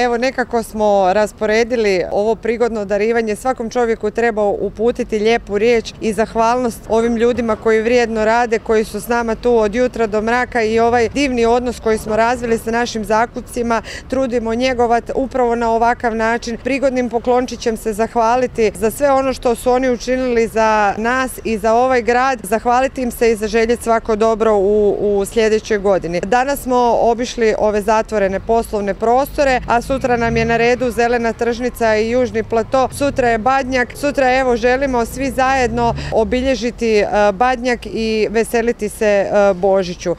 Evo, nekako smo rasporedili ovo prigodno darivanje. Svakom čovjeku treba uputiti lijepu riječ i zahvalnost ovim ljudima koji vrijedno rade, koji su s nama tu od jutra do mraka i ovaj divni odnos koji smo razvili sa našim zakupcima trudimo njegovati upravo na ovakav način. Prigodnim poklončićem se zahvaliti za sve ono što su oni učinili za nas i za ovaj grad, zahvaliti im se i zaželjeti svako dobro u sljedećoj godini. Danas smo obišli ove zatvorene poslovne prostore, a sutra nam je na redu Zelena tržnica i Južni plato. Sutra je Badnjak. Sutra evo želimo svi zajedno obilježiti Badnjak i veseliti se Božiću.